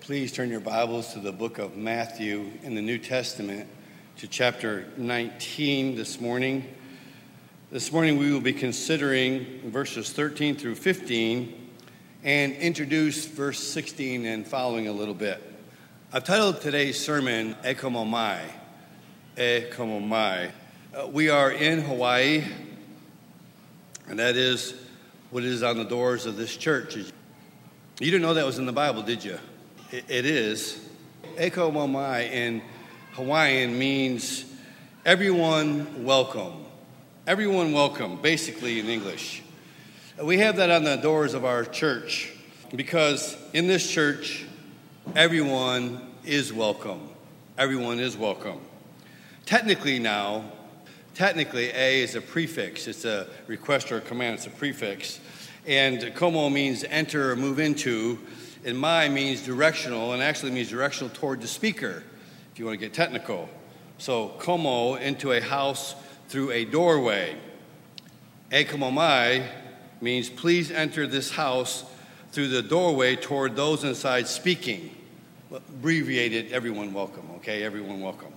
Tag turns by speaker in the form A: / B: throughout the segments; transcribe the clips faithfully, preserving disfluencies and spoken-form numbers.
A: Please turn your Bibles to the book of Matthew in the New Testament to chapter nineteen this morning. This morning we will be considering verses thirteen through fifteen and introduce verse sixteen and following a little bit. I've titled today's sermon, E Como Mai. E Como Mai. Uh, we are in Hawaii, and that is what is on the doors of this church. You didn't know that was in the Bible, did you? It is. E Como Mai in Hawaiian means everyone welcome. Everyone welcome, basically in English. We have that on the doors of our church because in this church, everyone is welcome. Everyone is welcome. Technically now, technically A is a prefix. It's a request or a command. It's a prefix. And como means enter or move into. And mai means directional, and actually means directional toward the speaker, if you want to get technical. So, como, into a house through a doorway. E como mai means please enter this house through the doorway toward those inside speaking. Abbreviated, everyone welcome, okay? Everyone welcome.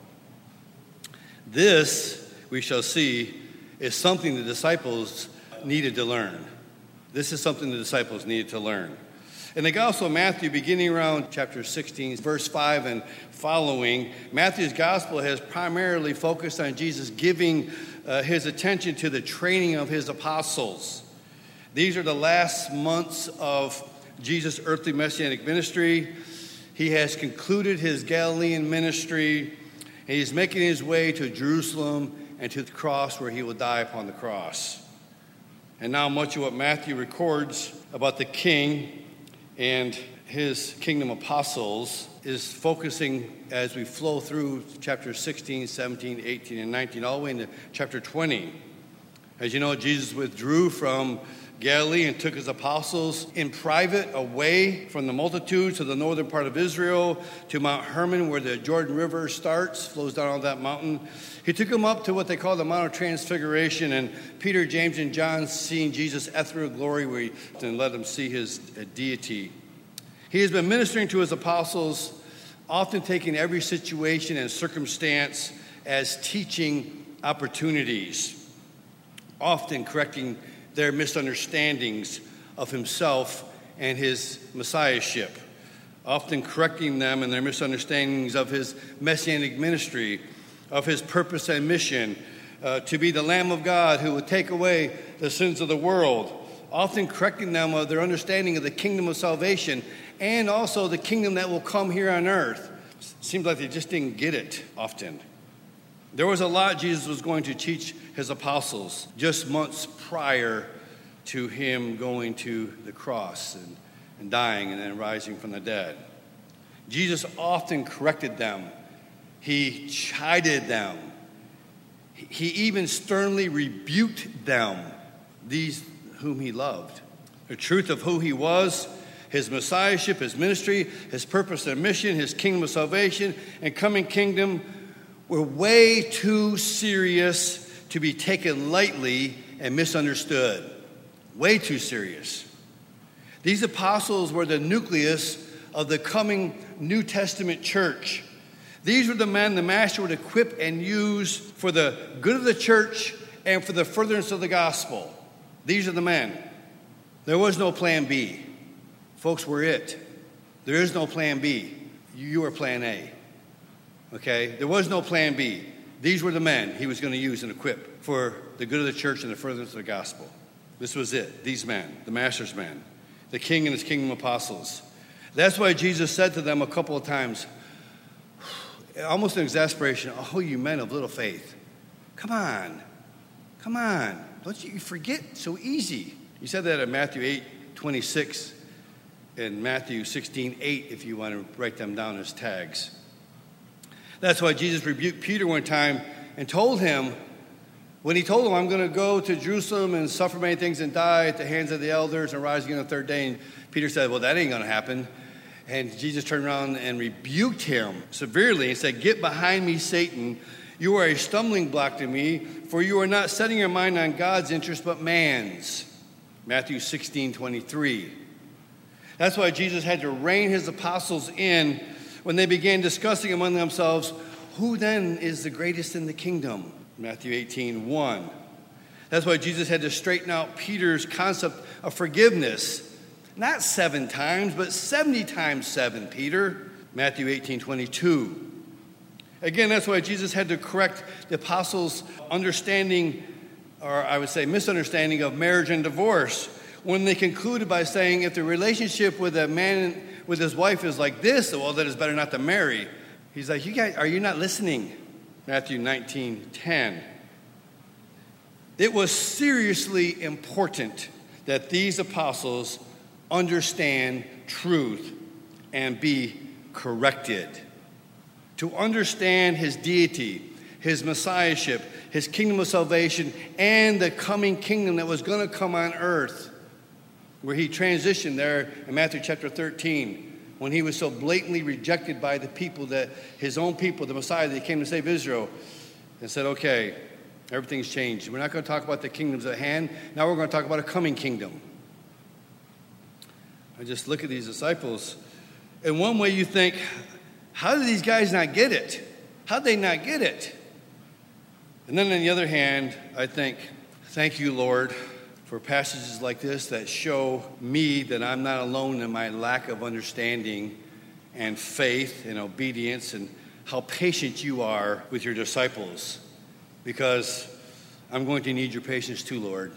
A: This, we shall see, is something the disciples needed to learn. This is something the disciples needed to learn. In the Gospel of Matthew, beginning around chapter sixteen, verse five and following, Matthew's Gospel has primarily focused on Jesus giving uh, his attention to the training of his apostles. These are the last months of Jesus' earthly messianic ministry. He has concluded his Galilean ministry, and he's making his way to Jerusalem and to the cross where he will die upon the cross. And now much of what Matthew records about the king and his kingdom apostles is focusing as we flow through chapter sixteen, seventeen, eighteen, and nineteen, all the way into chapter twenty. As you know, Jesus withdrew from Galilee and took his apostles in private away from the multitude to the northern part of Israel, to Mount Hermon, where the Jordan River starts, flows down on that mountain. He took them up to what they call the Mount of Transfiguration, and Peter, James, and John seeing Jesus' ethereal glory, where he and let them see his deity. He has been ministering to his apostles, often taking every situation and circumstance as teaching opportunities, often correcting their misunderstandings of himself and his messiahship, often correcting them in their misunderstandings of his messianic ministry, of his purpose and mission, uh, to be the Lamb of God who would take away the sins of the world, often correcting them of their understanding of the kingdom of salvation and also the kingdom that will come here on earth. Seems like they just didn't get it often. There was a lot Jesus was going to teach his apostles just months prior to him going to the cross and, and dying and then rising from the dead. Jesus often corrected them. He chided them. He even sternly rebuked them, these whom he loved. The truth of who he was, his messiahship, his ministry, his purpose and mission, his kingdom of salvation, and coming kingdom were way too serious to be taken lightly and misunderstood. Way too serious. These apostles were the nucleus of the coming New Testament church. These were the men the master would equip and use for the good of the church and for the furtherance of the gospel. These are the men. There was no plan B. Folks, we're it. There is no plan B. You are plan A. Okay? There was no plan B. These were the men he was going to use and equip for the good of the church and the furtherance of the gospel. This was it. These men, the master's men, the king and his kingdom apostles. That's why Jesus said to them a couple of times, almost in exasperation, "Oh, you men of little faith. Come on. Come on. Don't you forget so easy." He said that in Matthew eight twenty-six and Matthew sixteen eight, if you want to write them down as tags. That's why Jesus rebuked Peter one time and told him, when he told him, "I'm going to go to Jerusalem and suffer many things and die at the hands of the elders and rise again on the third day." And Peter said, "Well, that ain't going to happen." And Jesus turned around and rebuked him severely and said, "Get behind me, Satan. You are a stumbling block to me, for you are not setting your mind on God's interest, but man's." Matthew sixteen twenty-three. That's why Jesus had to rein his apostles in when they began discussing among themselves, who then is the greatest in the kingdom? Matthew eighteen one. That's why Jesus had to straighten out Peter's concept of forgiveness. Not seven times, but seventy times seven, Peter. Matthew eighteen twenty-two. Again, that's why Jesus had to correct the apostles' understanding, or I would say misunderstanding, of marriage and divorce, when they concluded by saying, if the relationship with a man with his wife is like this, well, then it's better not to marry. He's like, you guys, are you not listening? Matthew nineteen ten. It was seriously important that these apostles understand truth and be corrected. To understand his deity, his messiahship, his kingdom of salvation, and the coming kingdom that was going to come on earth, where he transitioned there in Matthew chapter thirteen, when he was so blatantly rejected by the people, that his own people, the Messiah that came to save Israel, and said, okay, everything's changed. We're not going to talk about the kingdoms at hand. Now we're going to talk about a coming kingdom. I just look at these disciples. In one way you think, how did these guys not get it? How did they not get it? And then on the other hand, I think, thank you, Lord, for passages like this that show me that I'm not alone in my lack of understanding and faith and obedience, and how patient you are with your disciples, because I'm going to need your patience too, Lord.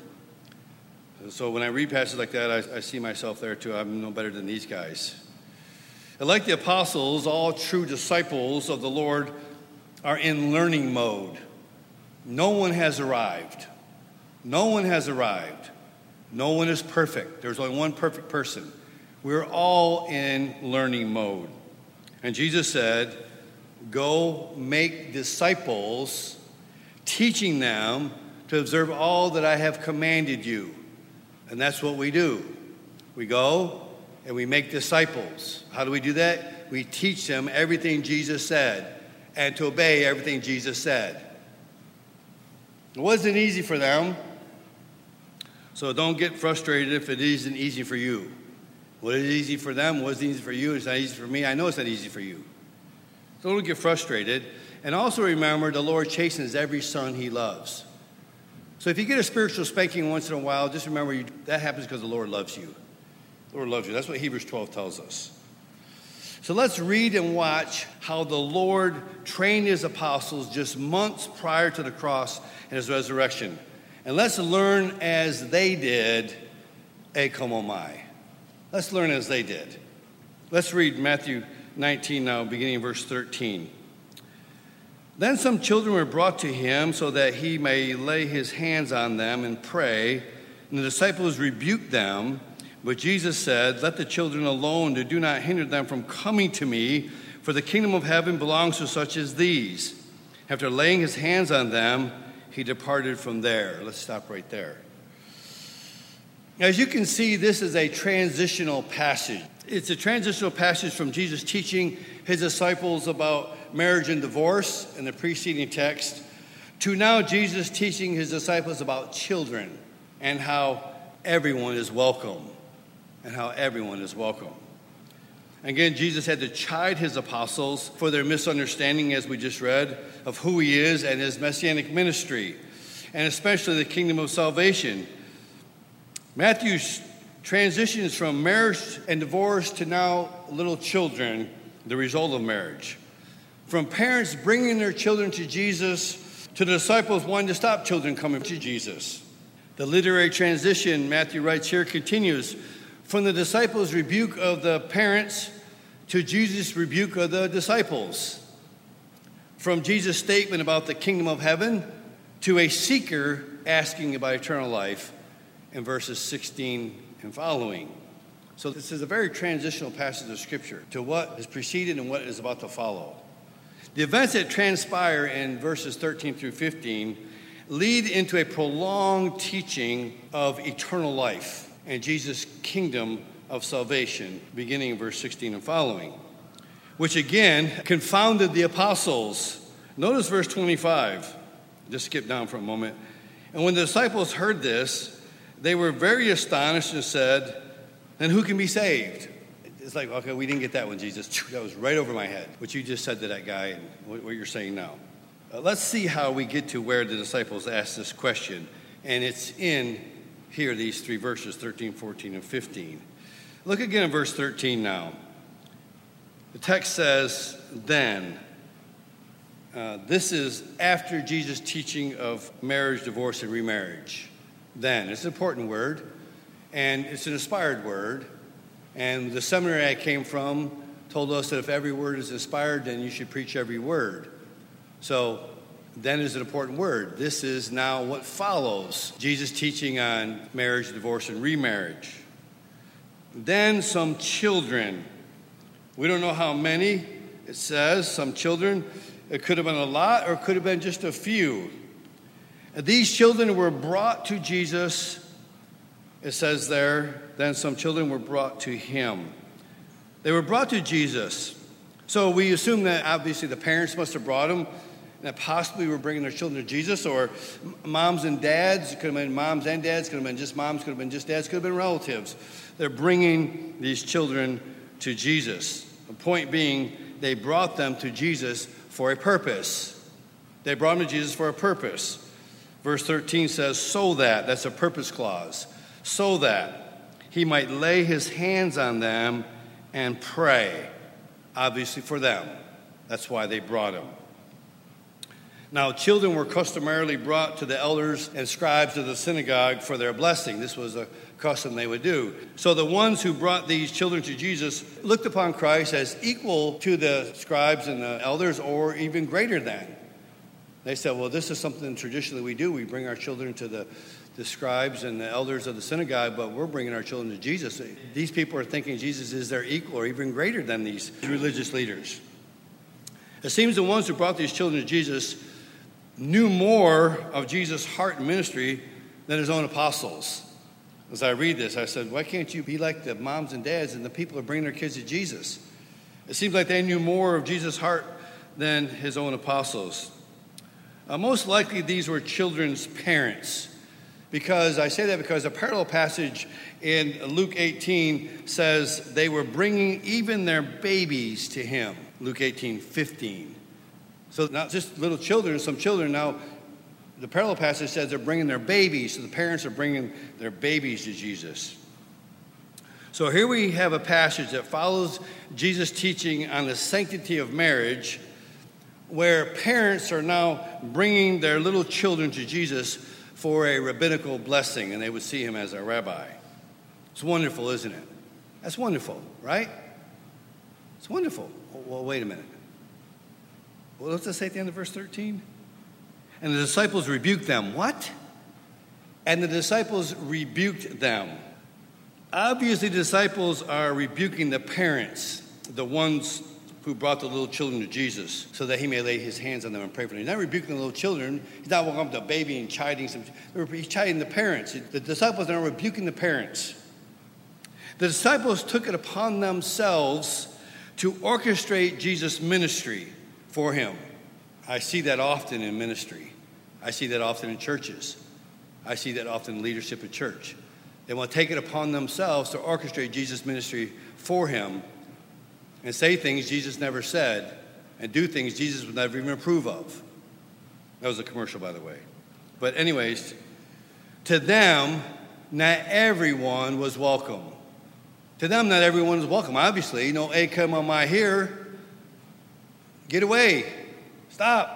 A: So when I read passages like that, I, I see myself there too. I'm no better than these guys. And like the apostles, all true disciples of the Lord are in learning mode. No one has arrived. No one has arrived. No one is perfect. There's only one perfect person. We're all in learning mode. And Jesus said, go make disciples, teaching them to observe all that I have commanded you. And that's what we do. We go and we make disciples. How do we do that? We teach them everything Jesus said and to obey everything Jesus said. It wasn't easy for them, so don't get frustrated if it isn't easy for you. What is easy for them wasn't easy for you. It's not easy for me. I know it's not easy for you. So don't get frustrated. And also remember, the Lord chastens every son he loves. So if you get a spiritual spanking once in a while, just remember you, that happens because the Lord loves you. The Lord loves you. That's what Hebrews twelve tells us. So let's read and watch how the Lord trained his apostles just months prior to the cross and his resurrection. And let's learn as they did, ekomomai. Let's learn as they did. Let's read Matthew nineteen now, beginning in verse thirteen. Then some children were brought to him so that he may lay his hands on them and pray. And the disciples rebuked them. But Jesus said, let the children alone, and do not hinder them from coming to me, for the kingdom of heaven belongs to such as these. After laying his hands on them, he departed from there. Let's stop right there. As you can see, this is a transitional passage. It's a transitional passage from Jesus teaching his disciples about marriage and divorce in the preceding text, to now Jesus teaching his disciples about children and how everyone is welcome. And how everyone is welcome. Again, Jesus had to chide his apostles for their misunderstanding, as we just read, of who he is and his messianic ministry, and especially the kingdom of salvation. Matthew transitions from marriage and divorce to now little children, the result of marriage. From parents bringing their children to Jesus to the disciples wanting to stop children coming to Jesus. The literary transition, Matthew writes here, continues from the disciples' rebuke of the parents to Jesus' rebuke of the disciples. From Jesus' statement about the kingdom of heaven to a seeker asking about eternal life in verses sixteen and following. So this is a very transitional passage of Scripture to what has preceded and what is about to follow. The events that transpire in verses thirteen through fifteen lead into a prolonged teaching of eternal life and Jesus' kingdom of salvation, beginning in verse sixteen and following, which again confounded the apostles. Notice verse twenty-five. Just skip down for a moment. And when the disciples heard this, they were very astonished and said, then who can be saved? It's like, okay, we didn't get that one, Jesus. That was right over my head, what you just said to that guy and what you're saying now. Uh, let's see how we get to where the disciples asked this question. And it's in here, these three verses, thirteen, fourteen, and fifteen. Look again at verse thirteen now. The text says, then. Uh, this is after Jesus' teaching of marriage, divorce, and remarriage. Then. It's an important word, and it's an inspired word. And the seminary I came from told us that if every word is inspired, then you should preach every word. So, then is an important word. This is now what follows Jesus' teaching on marriage, divorce, and remarriage. Then some children. We don't know how many. It says some children. It could have been a lot or it could have been just a few. And these children were brought to Jesus. It says there, then some children were brought to him. They were brought to Jesus. So we assume that obviously the parents must have brought them, and that possibly were bringing their children to Jesus, or moms and dads. It could have been moms and dads. Could have been just moms. Could have been just dads. Could have been relatives. They're bringing these children to Jesus. The point being, they brought them to Jesus for a purpose. They brought them to Jesus for a purpose. Verse thirteen says, so that, that's a purpose clause, so that he might lay his hands on them and pray, obviously for them. That's why they brought him. Now, children were customarily brought to the elders and scribes of the synagogue for their blessing. This was a custom they would do. So the ones who brought these children to Jesus looked upon Christ as equal to the scribes and the elders, or even greater than. They said, well, this is something traditionally we do. We bring our children to the, the scribes and the elders of the synagogue, but we're bringing our children to Jesus. These people are thinking Jesus is their equal or even greater than these religious leaders. It seems the ones who brought these children to Jesus knew more of Jesus' heart and ministry than his own apostles. As I read this, I said, why can't you be like the moms and dads and the people who are bringing their kids to Jesus? It seems like they knew more of Jesus' heart than his own apostles. Uh, most likely these were children's parents, because I say that because a parallel passage in Luke eighteen says they were bringing even their babies to him. Luke eighteen fifteen. So not just little children, some children. Now, the parallel passage says they're bringing their babies, so the parents are bringing their babies to Jesus. So here we have a passage that follows Jesus' teaching on the sanctity of marriage, where parents are now bringing their little children to Jesus for a rabbinical blessing, and they would see him as a rabbi. It's wonderful, isn't it? That's wonderful, right? It's wonderful. Well, wait a minute. Well, what's it say at the end of verse thirteen? And the disciples rebuked them. What? And the disciples rebuked them. Obviously, the disciples are rebuking the parents, the ones who brought the little children to Jesus, so that he may lay his hands on them and pray for them. He's not rebuking the little children. He's not walking up to a baby and chiding some. He's chiding the parents. The disciples are rebuking the parents. The disciples took it upon themselves to orchestrate Jesus' ministry for him. I see that often in ministry. I see that often in churches. I see that often in leadership at church. They want to take it upon themselves to orchestrate Jesus' ministry for him and say things Jesus never said and do things Jesus would never even approve of. That was a commercial, by the way. But anyways, to them, not everyone was welcome. To them, not everyone was welcome. Obviously, you know, hey, come on my here. Get away. Stop.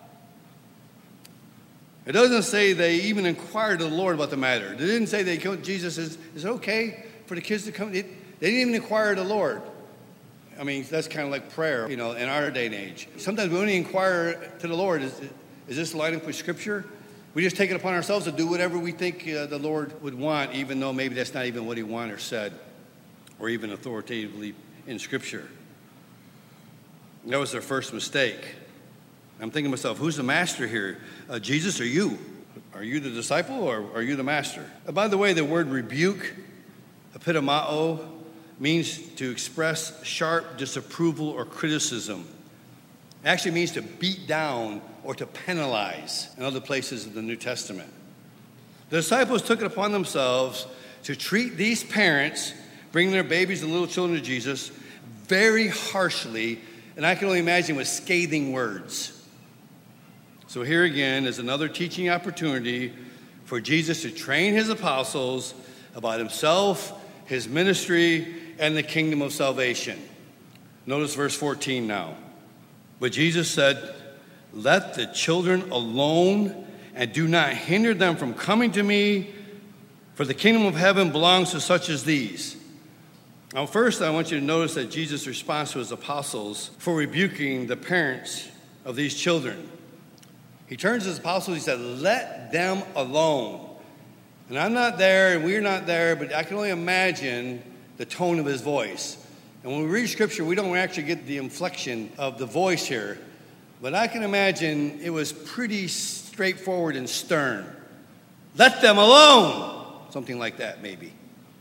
A: It doesn't say they even inquired of the Lord about the matter. It didn't say they come, Jesus, is, is it okay for the kids to come? It, they didn't even inquire of the Lord. I mean, that's kind of like prayer, you know, in our day and age. Sometimes we only inquire to the Lord, is, is this lining up with Scripture? We just take it upon ourselves to do whatever we think uh, the Lord would want, even though maybe that's not even what he wanted or said, or even authoritatively in Scripture. That was their first mistake. I'm thinking to myself, who's the master here? Uh, Jesus or you? Are you the disciple or are you the master? Uh, by the way, the word rebuke, epitomao, means to express sharp disapproval or criticism. It actually means to beat down or to penalize in other places of the New Testament. The disciples took it upon themselves to treat these parents bringing their babies and little children to Jesus very harshly, and I can only imagine with scathing words. So here again is another teaching opportunity for Jesus to train his apostles about himself, his ministry, and the kingdom of salvation. Notice verse fourteen now. But Jesus said, "Let the children alone, and do not hinder them from coming to me, for the kingdom of heaven belongs to such as these." Now, first, I want you to notice that Jesus' response to his apostles for rebuking the parents of these children. He turns to his apostles, he said, "Let them alone." And I'm not there, and we're not there, but I can only imagine the tone of his voice. And when we read Scripture, we don't actually get the inflection of the voice here. But I can imagine it was pretty straightforward and stern. Let them alone! Something like that, maybe.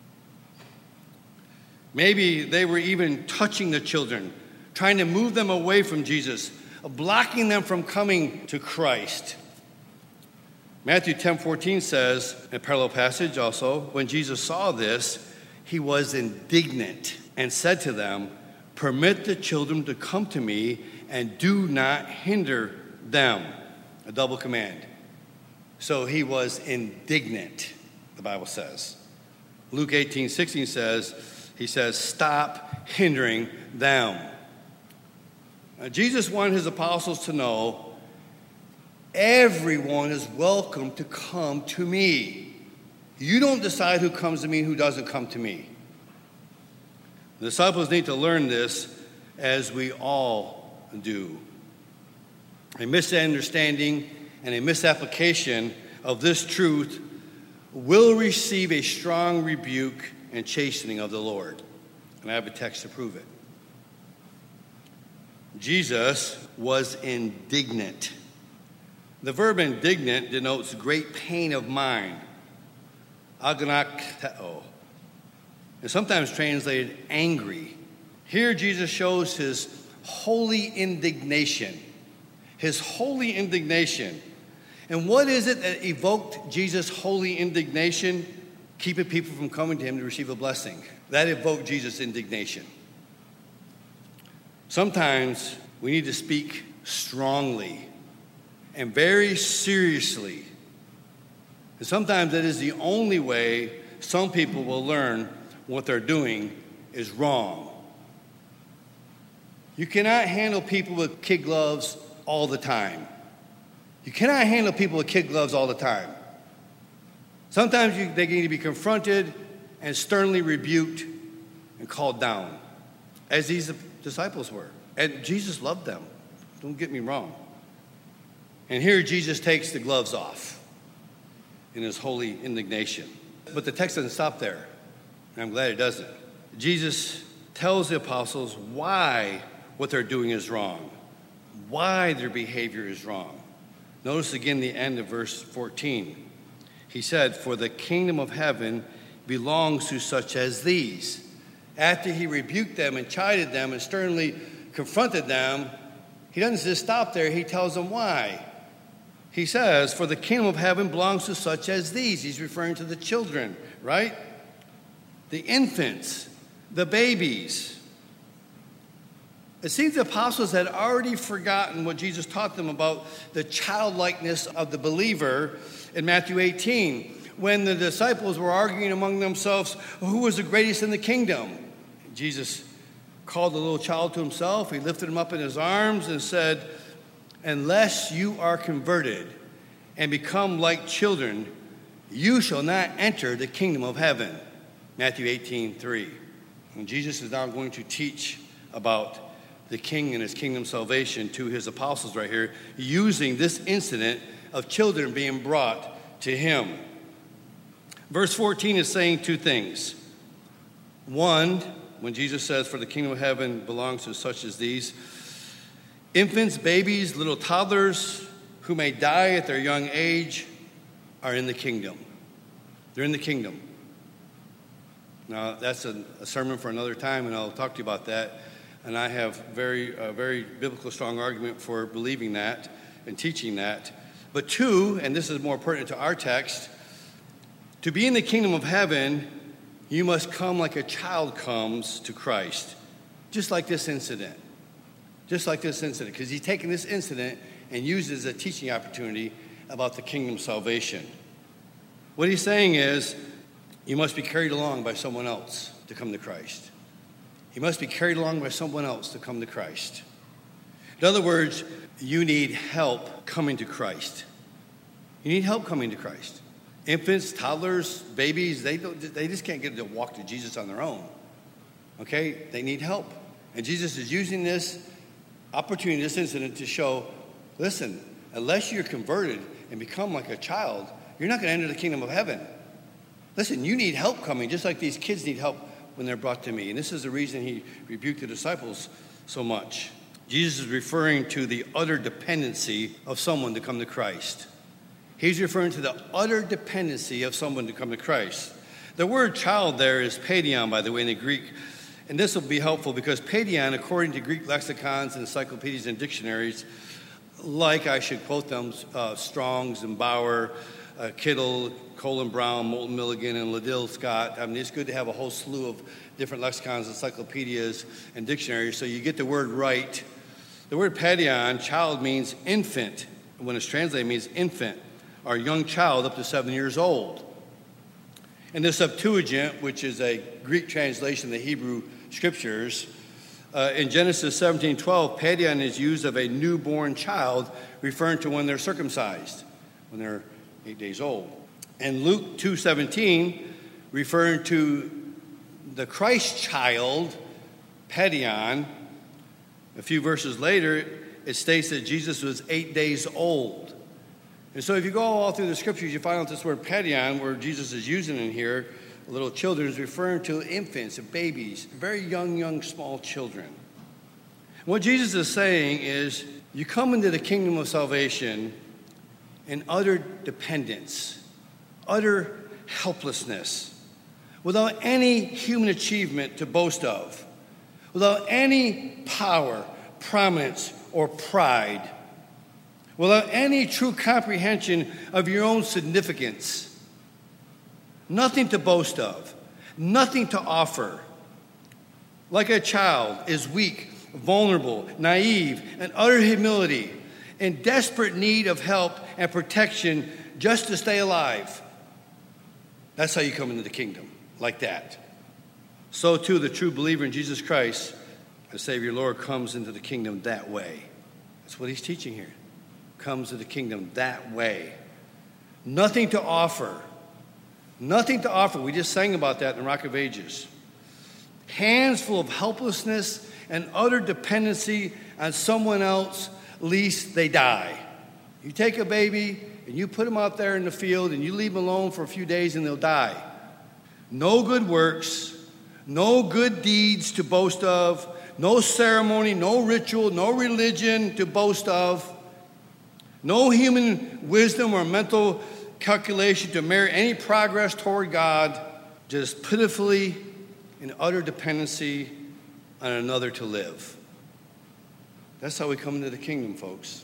A: Maybe they were even touching the children, trying to move them away from Jesus, blocking them from coming to Christ. Matthew ten fourteen says, in a parallel passage also, when Jesus saw this, he was indignant and said to them, "Permit the children to come to me and do not hinder them." A double command. So he was indignant, the Bible says. Luke eighteen sixteen says, he says, "Stop hindering them." Now, Jesus wanted his apostles to know everyone is welcome to come to me. You don't decide who comes to me and who doesn't come to me. The disciples need to learn this as we all do. A misunderstanding and a misapplication of this truth will receive a strong rebuke and chastening of the Lord. And I have a text to prove it. Jesus was indignant. The verb indignant denotes great pain of mind. Aganakteo. And sometimes translated angry. Here Jesus shows his holy indignation. His holy indignation. And what is it that evoked Jesus' holy indignation? Keeping people from coming to him to receive a blessing. That evoked Jesus' indignation. Sometimes we need to speak strongly and very seriously. And sometimes that is the only way some people will learn what they're doing is wrong. You cannot handle people with kid gloves all the time. You cannot handle people with kid gloves all the time. Sometimes you, they need to be confronted and sternly rebuked and called down, as these disciples were. And Jesus loved them. Don't get me wrong. And here Jesus takes the gloves off in his holy indignation. But the text doesn't stop there. And I'm glad it doesn't. Jesus tells the apostles why what they're doing is wrong, why their behavior is wrong. Notice again the end of verse fourteen. He said, "For the kingdom of heaven belongs to such as these." After he rebuked them and chided them and sternly confronted them, he doesn't just stop there. He tells them why. He says, "For the kingdom of heaven belongs to such as these." He's referring to the children, right? The infants, the babies. It seems the apostles had already forgotten what Jesus taught them about the childlikeness of the believer in Matthew eighteen, when the disciples were arguing among themselves who was the greatest in the kingdom. Jesus called the little child to himself. He lifted him up in his arms and said, "Unless you are converted and become like children, you shall not enter the kingdom of heaven." Matthew eighteen three. And Jesus is now going to teach about the king and his kingdom salvation to his apostles right here, using this incident of children being brought to him. Verse fourteen is saying two things. One, when Jesus says, "For the kingdom of heaven belongs to such as these," infants, babies, little toddlers who may die at their young age are in the kingdom. They're in the kingdom. Now, that's a, a sermon for another time, and I'll talk to you about that. And I have very, a very biblical strong argument for believing that and teaching that. But two, and this is more pertinent to our text, to be in the kingdom of heaven, You must come like a child comes to Christ. Just like this incident. Just like this incident. Because he's taken this incident and uses a teaching opportunity about the kingdom salvation. What he's saying is, you must be carried along by someone else to come to Christ. You must be carried along by someone else to come to Christ. In other words, you need help coming to Christ. You need help coming to Christ. Infants, toddlers, babies, they don't, they just can't get to walk to Jesus on their own. Okay? They need help. And Jesus is using this opportunity, this incident, to show, listen, unless you're converted and become like a child, you're not going to enter the kingdom of heaven. Listen, you need help coming, just like these kids need help when they're brought to me. And this is the reason he rebuked the disciples so much. Jesus is referring to the utter dependency of someone to come to Christ. He's referring to the utter dependency of someone to come to Christ. The word child there is paidion, by the way, in the Greek. And this will be helpful because paidion, according to Greek lexicons, encyclopedias, and dictionaries, like I should quote them, uh, Strong's and Bauer, uh, Kittle, Colin Brown, Moulton Milligan, and Liddell Scott. I mean, it's good to have a whole slew of different lexicons, encyclopedias, and dictionaries so you get the word right. The word paidion, child, means infant. When it's translated, it means infant, or young child up to seven years old. In the Septuagint, which is a Greek translation of the Hebrew Scriptures, uh, in Genesis seventeen twelve, paidion is used of a newborn child, referring to when they're circumcised, when they're eight days old. And Luke two seventeen, referring to the Christ child, paidion, a few verses later, it states that Jesus was eight days old. And so if you go all through the Scriptures, you find out this word paidion, where Jesus is using it here, little children, is referring to infants and babies, very young, young, small children. What Jesus is saying is, you come into the kingdom of salvation in utter dependence, utter helplessness, without any human achievement to boast of, without any power, prominence, or pride, without any true comprehension of your own significance. Nothing to boast of, nothing to offer. Like a child is weak, vulnerable, naive, and utter humility, in desperate need of help and protection just to stay alive. That's how you come into the kingdom, like that. So too, the true believer in Jesus Christ, the Savior Lord, comes into the kingdom that way. That's what he's teaching here. Comes to the kingdom that way. Nothing to offer. Nothing to offer. We just sang about that in the Rock of Ages. Hands full of helplessness and utter dependency on someone else, lest they die. You take a baby and you put them out there in the field and you leave them alone for a few days and they'll die. No good works, no good deeds to boast of, no ceremony, no ritual, no religion to boast of, no human wisdom or mental calculation to merit any progress toward God, just pitifully in utter dependency on another to live. That's how we come into the kingdom, folks.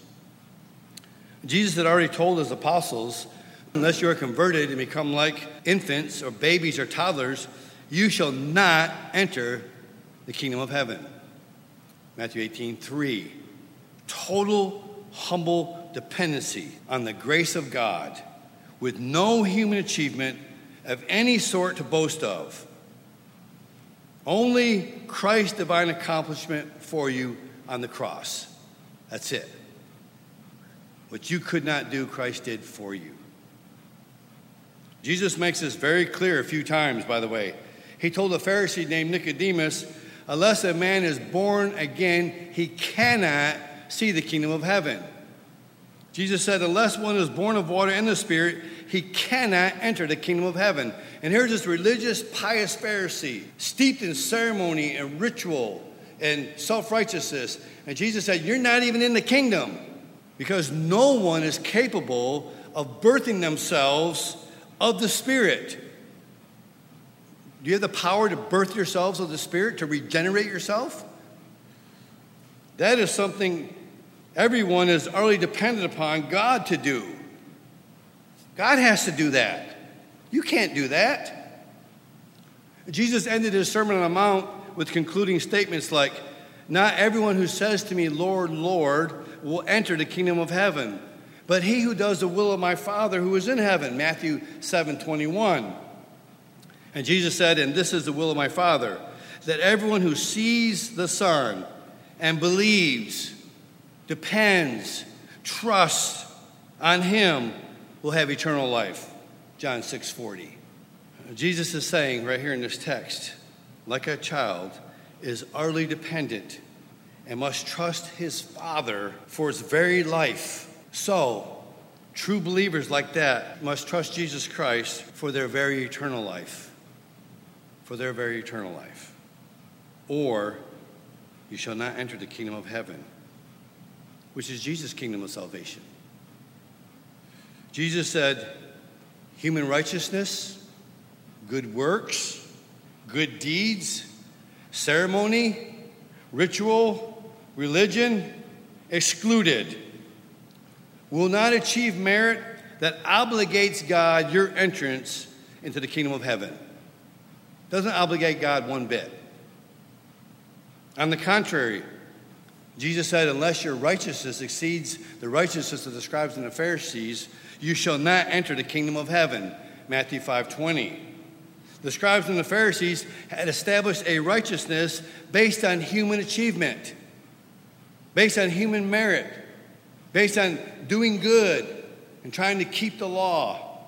A: Jesus had already told his apostles, unless you are converted and become like infants or babies or toddlers, you shall not enter the kingdom of heaven. Matthew eighteen three. Total, humble dependency on the grace of God, with no human achievement of any sort to boast of. Only Christ's divine accomplishment for you on the cross. That's it. What you could not do, Christ did for you. Jesus makes this very clear a few times, by the way. He told a Pharisee named Nicodemus, unless a man is born again, he cannot see the kingdom of heaven. Jesus said, unless one is born of water and the Spirit, he cannot enter the kingdom of heaven. And here's this religious, pious Pharisee, steeped in ceremony and ritual and self-righteousness. And Jesus said, you're not even in the kingdom, because no one is capable of birthing themselves of the Spirit. Do you have the power to birth yourselves of the Spirit, to regenerate yourself? That is something everyone is utterly dependent upon God to do. God has to do that. You can't do that. Jesus ended his Sermon on the Mount with concluding statements like, "Not everyone who says to me, 'Lord, Lord,' will enter the kingdom of heaven, but he who does the will of my Father who is in heaven." Matthew seven twenty-one. And Jesus said, "And this is the will of my Father, that everyone who sees the Son and believes, depends, trusts on him will have eternal life." John six forty. Jesus is saying right here in this text, like a child is utterly dependent and must trust his Father for his very life. So, true believers like that must trust Jesus Christ for their very eternal life. For their very eternal life. Or, you shall not enter the kingdom of heaven, which is Jesus' kingdom of salvation. Jesus said, human righteousness, good works, good deeds, ceremony, ritual, religion, excluded, will not achieve merit that obligates God your entrance into the kingdom of heaven. Doesn't obligate God one bit. On the contrary, Jesus said, unless your righteousness exceeds the righteousness of the scribes and the Pharisees, you shall not enter the kingdom of heaven. Matthew five twenty. The scribes and the Pharisees had established a righteousness based on human achievement, based on human merit, based on doing good and trying to keep the law.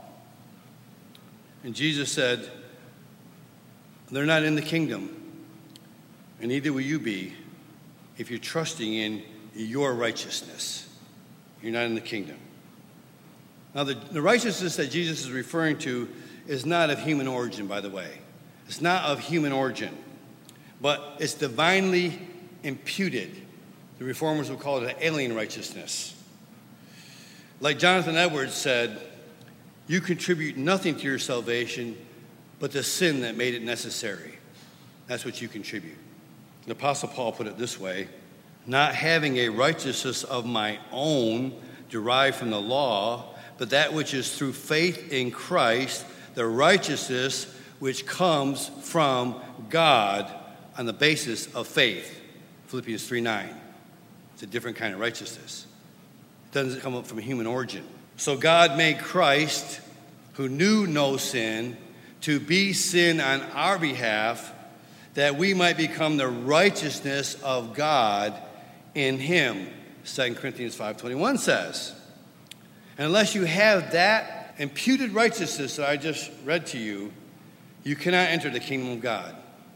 A: And Jesus said, they're not in the kingdom, and neither will you be if you're trusting in your righteousness. You're not in the kingdom. Now, the, the righteousness that Jesus is referring to is not of human origin, by the way. It's not of human origin, but it's divinely imputed. The reformers would call it an alien righteousness. Like Jonathan Edwards said, you contribute nothing to your salvation but the sin that made it necessary. That's what you contribute. The Apostle Paul put it this way, not having a righteousness of my own derived from the law, but that which is through faith in Christ, the righteousness which comes from God on the basis of faith. Philippians three nine. It's a different kind of righteousness. It doesn't come up from human origin. So God made Christ, who knew no sin, to be sin on our behalf, that we might become the righteousness of God in him, Second Corinthians five twenty-one says. And unless you have that imputed righteousness that I just read to you, you cannot enter the kingdom of God.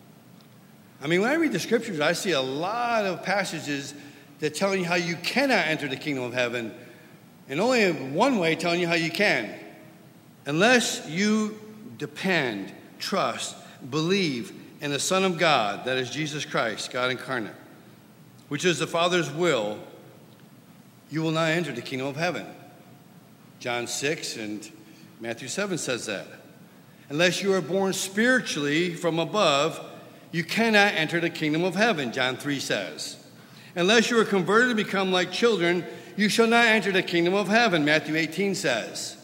A: I mean, when I read the scriptures, I see a lot of passages that tell you how you cannot enter the kingdom of heaven, and only in one way telling you how you can. Unless you depend, trust, believe in the Son of God, that is Jesus Christ, God incarnate, which is the Father's will, you will not enter the kingdom of heaven. John six and Matthew seven says that. Unless you are born spiritually from above, you cannot enter the kingdom of heaven, John three says. Unless you are converted and become like children, you shall not enter the kingdom of heaven, Matthew eighteen says.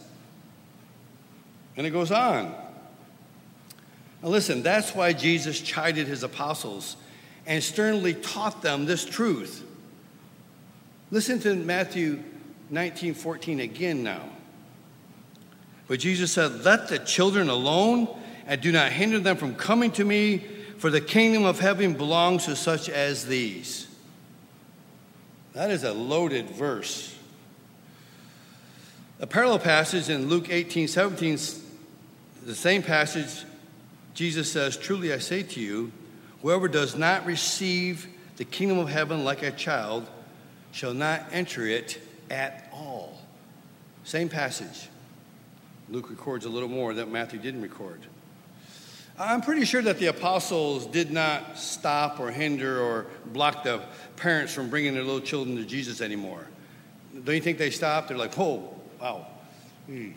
A: And it goes on. Now listen, that's why Jesus chided his apostles and sternly taught them this truth. Listen to Matthew nineteen fourteen again now. But Jesus said, let the children alone and do not hinder them from coming to me, for the kingdom of heaven belongs to such as these. That is a loaded verse. A parallel passage in Luke eighteen seventeen, the same passage, Jesus says, truly I say to you, whoever does not receive the kingdom of heaven like a child shall not enter it at all. Same passage. Luke records a little more that Matthew didn't record. I'm pretty sure that the apostles did not stop or hinder or block the parents from bringing their little children to Jesus anymore. Don't you think they stopped? They're like, oh, wow. Hmm.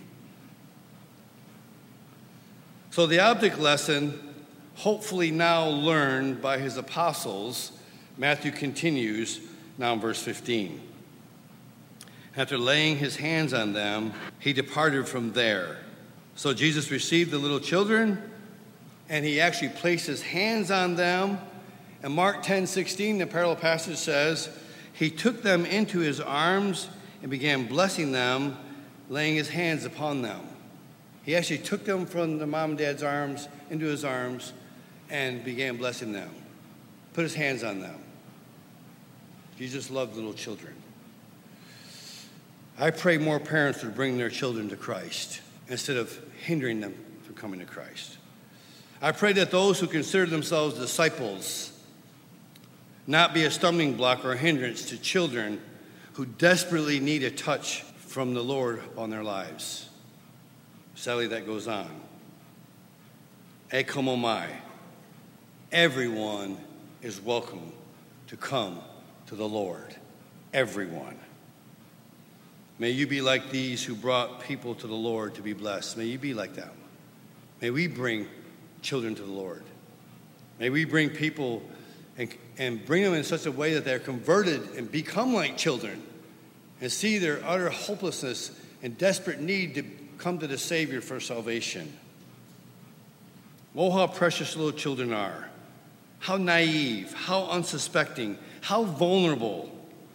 A: So the object lesson, hopefully now learned by his apostles, Matthew continues now in verse fifteen. After laying his hands on them, he departed from there. So Jesus received the little children and he actually placed his hands on them. And Mark ten sixteen, the parallel passage says, he took them into his arms and began blessing them, laying his hands upon them. He actually took them from the mom and dad's arms into his arms and began blessing them. Put his hands on them. Jesus loved little children. I pray more parents would bring their children to Christ instead of hindering them from coming to Christ. I pray that those who consider themselves disciples not be a stumbling block or a hindrance to children who desperately need a touch from the Lord on their lives. Sadly, that goes on. Ekomomai. Everyone is welcome to come to the Lord. Everyone. May you be like these who brought people to the Lord to be blessed. May you be like them. May we bring children to the Lord. May we bring people and, and bring them in such a way that they're converted and become like children and see their utter hopelessness and desperate need to come to the Savior for salvation. Oh, how precious little children are. How naive, how unsuspecting, how vulnerable,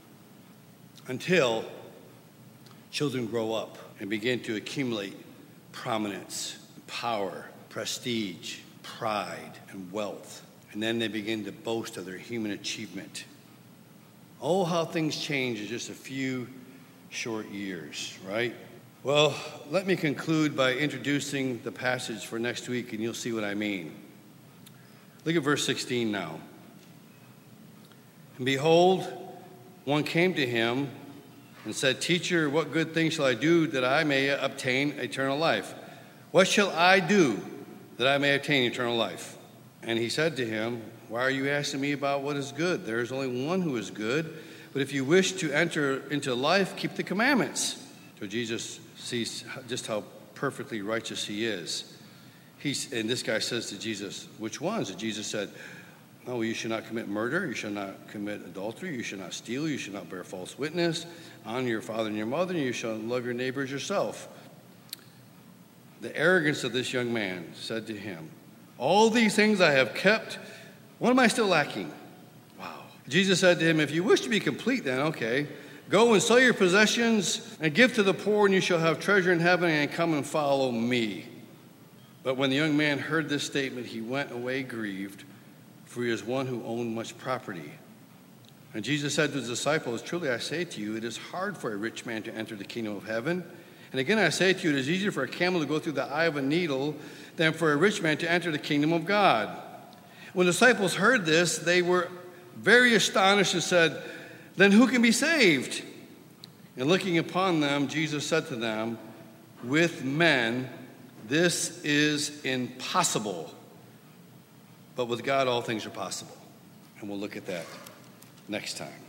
A: until children grow up and begin to accumulate prominence, power, prestige, pride, and wealth. And then they begin to boast of their human achievement. Oh, how things change in just a few short years, right? Well, let me conclude by introducing the passage for next week, and you'll see what I mean. Look at verse sixteen now. And behold, one came to him and said, Teacher, what good thing shall I do that I may obtain eternal life? What shall I do that I may obtain eternal life? And he said to him, Why are you asking me about what is good? There is only one who is good. But if you wish to enter into life, keep the commandments. So Jesus sees just how perfectly righteous he is. He's, and this guy says to Jesus, which ones? And Jesus said, No, you should not commit murder. You should not commit adultery. You should not steal. You should not bear false witness. Honor your father and your mother, and you shall love your neighbor as yourself. The arrogance of this young man said to him, All these things I have kept. What am I still lacking? Wow. Jesus said to him, If you wish to be complete, then okay. Go and sell your possessions and give to the poor, and you shall have treasure in heaven, and come and follow me. But when the young man heard this statement, he went away grieved, for he is one who owned much property. And Jesus said to his disciples, Truly I say to you, it is hard for a rich man to enter the kingdom of heaven. And again I say to you, it is easier for a camel to go through the eye of a needle than for a rich man to enter the kingdom of God. When the disciples heard this, they were very astonished and said, Then who can be saved? And looking upon them, Jesus said to them, With men this is impossible, but with God all things are possible. And we'll look at that next time.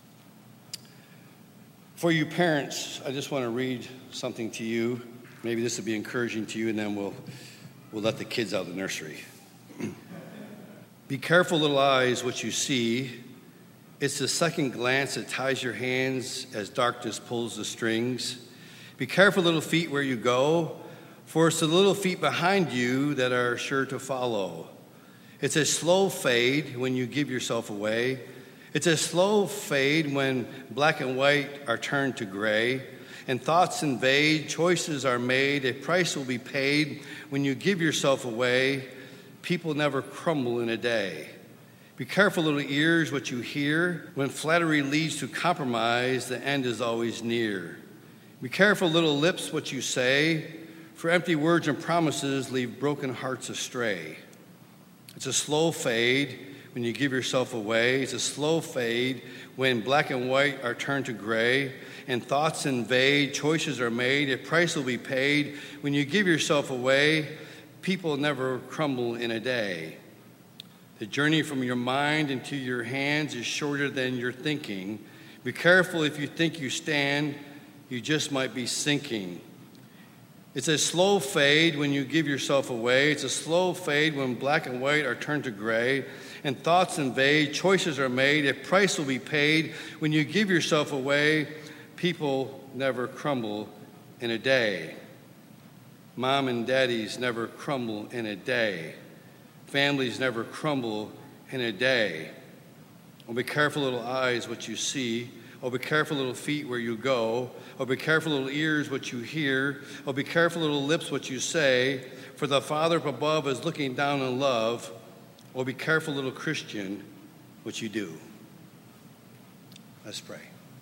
A: For you parents, I just want to read something to you. Maybe this will be encouraging to you, and then we'll we'll let the kids out of the nursery. Be careful, little eyes, what you see. It's the second glance that ties your hands as darkness pulls the strings. Be careful, little feet, where you go, for it's the little feet behind you that are sure to follow. It's a slow fade when you give yourself away. It's a slow fade when black and white are turned to gray, and thoughts invade, choices are made, a price will be paid when you give yourself away. People never crumble in a day. Be careful, little ears, what you hear. When flattery leads to compromise, the end is always near. Be careful, little lips, what you say, for empty words and promises leave broken hearts astray. It's a slow fade when you give yourself away. It's a slow fade when black and white are turned to gray, and thoughts invade, choices are made, a price will be paid. When you give yourself away, people never crumble in a day. The journey from your mind into your hands is shorter than your thinking. Be careful if you think you stand, you just might be sinking. It's a slow fade when you give yourself away. It's a slow fade when black and white are turned to gray, and thoughts invade, choices are made, a price will be paid. When you give yourself away, people never crumble in a day. Mom and daddies never crumble in a day. families never crumble in a day. Oh, be careful, little eyes, what you see. Oh, be careful, little feet, where you go. Oh, be careful, little ears, what you hear. Oh, be careful, little lips, what you say. For the Father up above is looking down in love. Oh, be careful, little Christian, what you do. Let's pray.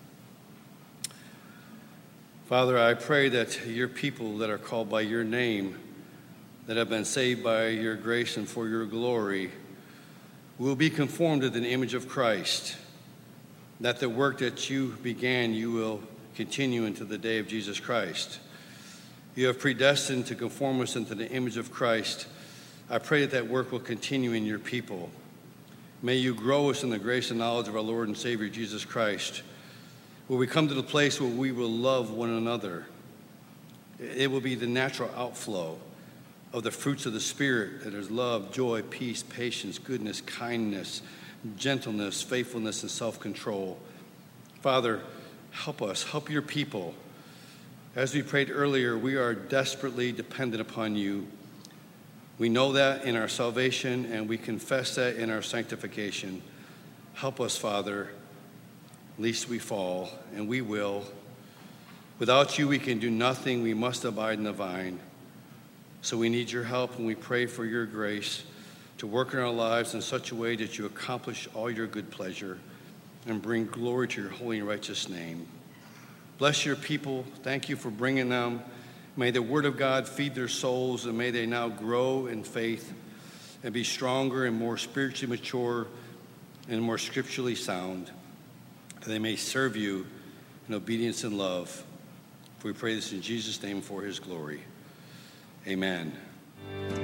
A: Father, I pray that your people that are called by your name, that have been saved by your grace and for your glory, will be conformed to the image of Christ, that the work that you began, you will continue into the day of Jesus Christ. You have predestined to conform us into the image of Christ. I pray that that work will continue in your people. May you grow us in the grace and knowledge of our Lord and Savior, Jesus Christ, where we come to the place where we will love one another. It will be the natural outflow of the fruits of the Spirit, that is love, joy, peace, patience, goodness, kindness, gentleness, faithfulness, and self-control. Father, help us, help your people. As we prayed earlier, we are desperately dependent upon you. We know that in our salvation, and we confess that in our sanctification. Help us, Father, lest we fall, and we will. Without you, we can do nothing. We must abide in the vine. So we need your help, and we pray for your grace to work in our lives in such a way that you accomplish all your good pleasure and bring glory to your holy and righteous name. Bless your people. Thank you for bringing them. May the word of God feed their souls, and may they now grow in faith and be stronger and more spiritually mature and more scripturally sound, that they may serve you in obedience and love. For we pray this in Jesus' name for his glory. Amen.